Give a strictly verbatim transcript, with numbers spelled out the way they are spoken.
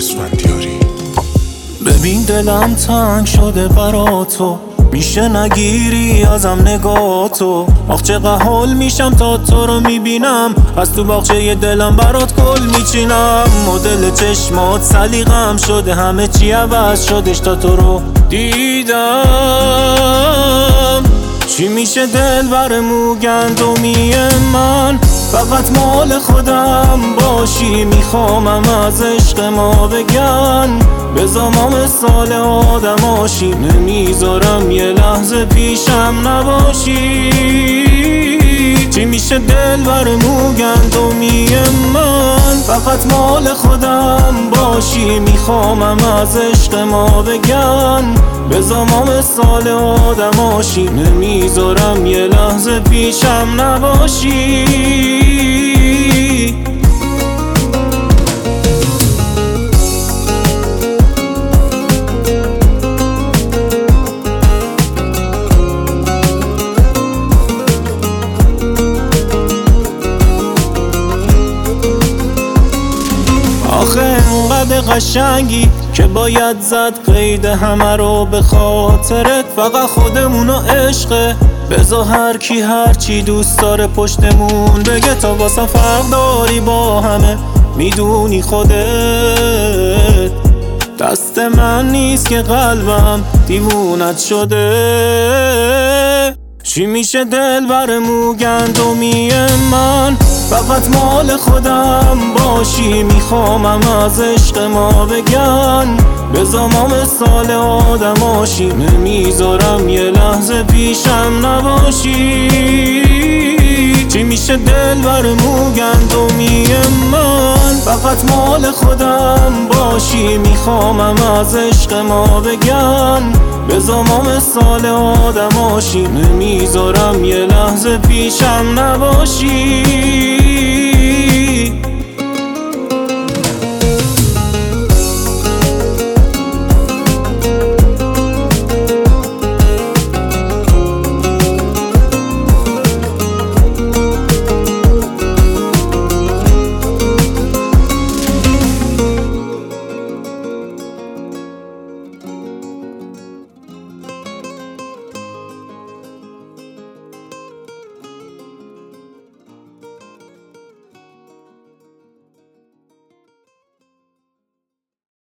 اسفندیاری. ببین دلم تنگ شده برا تو، میشه نگیری ازم نگاتو. آخ چقدر حال میشم تا تو رو میبینم، از تو باغچه دلم برات گل میچینم. مدل چشمات سلیقم شده، همه چی عوض شدش تا تو رو دیدم. چی میشه دل بر موگندومی من، فقط مال خودم باشی. میخوامم از عشق ما بگن، بذار ما مثال آدماشی. نمیذارم یه لحظه پیشم نباشی. چی میشه دل بر موگندومی من، فقط مال خودم باشی. میخوامم از عشق ما بگن، بذار ما مثال آدماشی. نمیذارم یه لحظه پیشم نباشی. آخه انقدر قشنگی که باید زد قید همه رو به خاطرت. فقط خودمون و عشقه، بذار هر کی هر چی دوست داره پشتمون بگه. تا واسه فرق داری با همه، میدونی خودت. دست من نیست که قلبم دیوونت شده. چی میشه دل بر موگندومی من، فقط مال خودم باشی. میخوامم از عشق ما بگن، بذار ما مثال آدماشی. نمیذارم یه لحظه پیشم نباشی. چی میشه دل بر موگندومی من، فقط مال خودم باشی. میخوامم از عشق ما بگن، بذار ما مثال آدماشی. نمیذارم یه لحظه پیشم نباشی.